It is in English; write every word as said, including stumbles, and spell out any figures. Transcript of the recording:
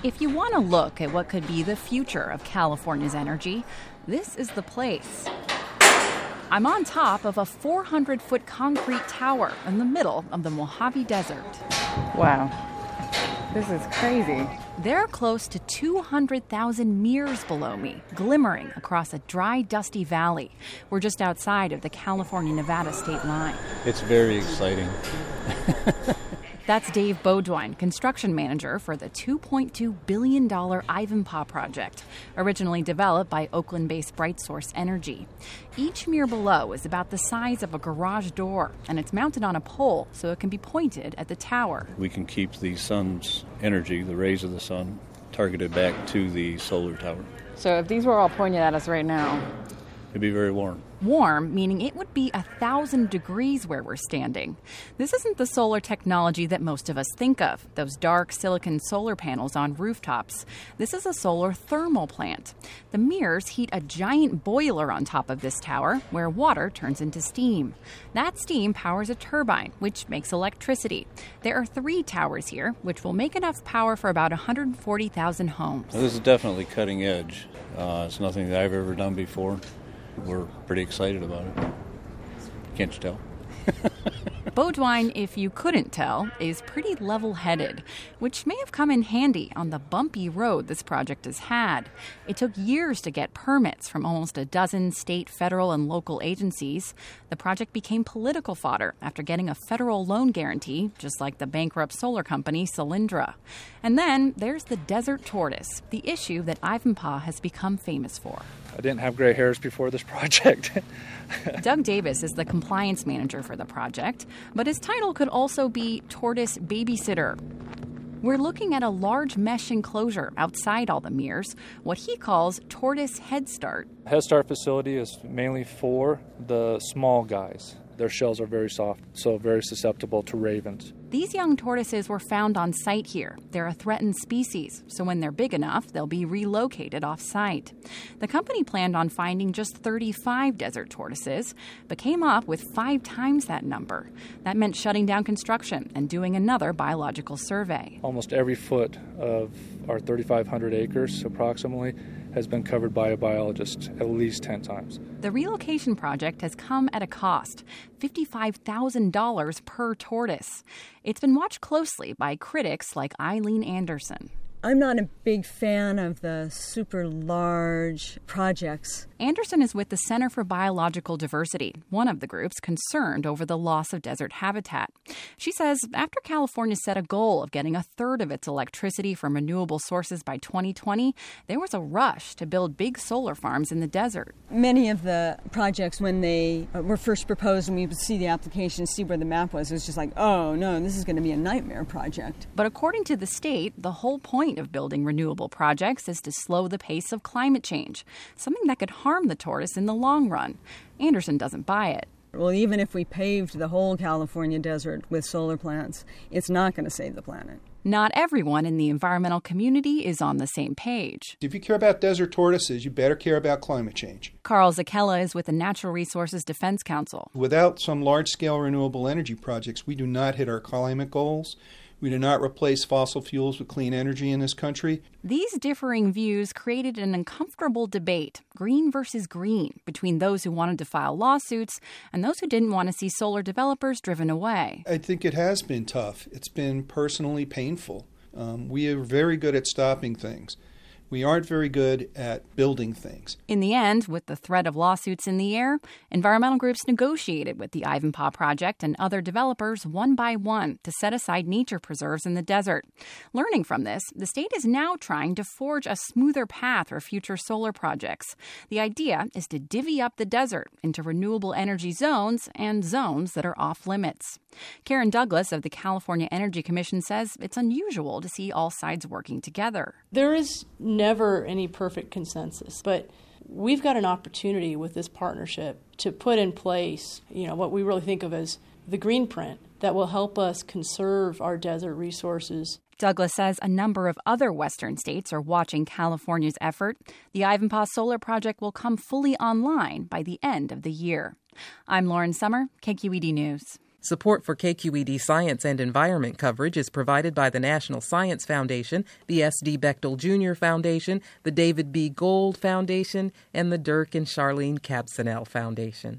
If you want to look at what could be the future of California's energy, this is the place. I'm on top of a four hundred foot concrete tower in the middle of the Mojave Desert. Wow. This is crazy. There are close to two hundred thousand mirrors below me, glimmering across a dry, dusty valley. We're just outside of the California-Nevada state line. It's very exciting. That's Dave Beaudoin, construction manager for the two point two billion dollars Ivanpah project, originally developed by Oakland-based BrightSource Energy. Each mirror below is about the size of a garage door, and it's mounted on a pole so it can be pointed at the tower. We can keep the sun's energy, the rays of the sun, targeted back to the solar tower. So if these were all pointed at us right now, it'd be very warm. Warm, meaning it would be a thousand degrees where we're standing. This isn't the solar technology that most of us think of, those dark silicon solar panels on rooftops. This is a solar thermal plant. The mirrors heat a giant boiler on top of this tower, where water turns into steam. That steam powers a turbine, which makes electricity. There are three towers here, which will make enough power for about one hundred forty thousand homes. This is definitely cutting edge. Uh, it's nothing that I've ever done before. We're pretty excited about it. Can't you tell? Beaudoin, if you couldn't tell, is pretty level-headed, which may have come in handy on the bumpy road this project has had. It took years to get permits from almost a dozen state, federal, and local agencies. The project became political fodder after getting a federal loan guarantee, just like the bankrupt solar company Solyndra. And then there's the desert tortoise, the issue that Ivanpah has become famous for. I didn't have gray hairs before this project. Doug Davis is the compliance manager for the project, but his title could also be tortoise babysitter. We're looking at a large mesh enclosure outside all the mirrors, what he calls Tortoise Head Start. Head Start facility is mainly for the small guys. Their shells are very soft, so very susceptible to ravens. These young tortoises were found on site here. They're a threatened species, so when they're big enough, they'll be relocated off-site. The company planned on finding just thirty-five desert tortoises, but came up with five times that number. That meant shutting down construction and doing another biological survey. Almost every foot of our thirty-five hundred acres, approximately, has been covered by a biologist at least ten times. The relocation project has come at a cost, fifty-five thousand dollars per tortoise. It's been watched closely by critics like Eileen Anderson. I'm not a big fan of the super large projects. Anderson is with the Center for Biological Diversity, one of the groups concerned over the loss of desert habitat. She says after California set a goal of getting a third of its electricity from renewable sources by twenty twenty, there was a rush to build big solar farms in the desert. Many of the projects, when they were first proposed and we would see the application, see where the map was, it was just like, oh no, this is going to be a nightmare project. But according to the state, the whole point of building renewable projects is to slow the pace of climate change, something that could harm the tortoise in the long run. Anderson doesn't buy it. Well, even if we paved the whole California desert with solar plants, it's not going to save the planet. Not everyone in the environmental community is on the same page. If you care about desert tortoises, you better care about climate change. Carl Zakella is with the Natural Resources Defense Council. Without some large-scale renewable energy projects, we do not hit our climate goals. We do not replace fossil fuels with clean energy in this country. These differing views created an uncomfortable debate, green versus green, between those who wanted to file lawsuits and those who didn't want to see solar developers driven away. I think it has been tough. It's been personally painful. Um, we are very good at stopping things. We aren't very good at building things. In the end, with the threat of lawsuits in the air, environmental groups negotiated with the Ivanpah Project and other developers one by one to set aside nature preserves in the desert. Learning from this, the state is now trying to forge a smoother path for future solar projects. The idea is to divvy up the desert into renewable energy zones and zones that are off limits. Karen Douglas of the California Energy Commission says it's unusual to see all sides working together. There is never any perfect consensus, but we've got an opportunity with this partnership to put in place, you know, what we really think of as the green print that will help us conserve our desert resources. Douglas says a number of other western states are watching California's effort. The Ivanpah Solar Project will come fully online by the end of the year. I'm Lauren Sommer, K Q E D News. Support for K Q E D Science and Environment coverage is provided by the National Science Foundation, the S D Bechtel Junior Foundation, the David B. Gold Foundation, and the Dirk and Charlene Kabsanel Foundation.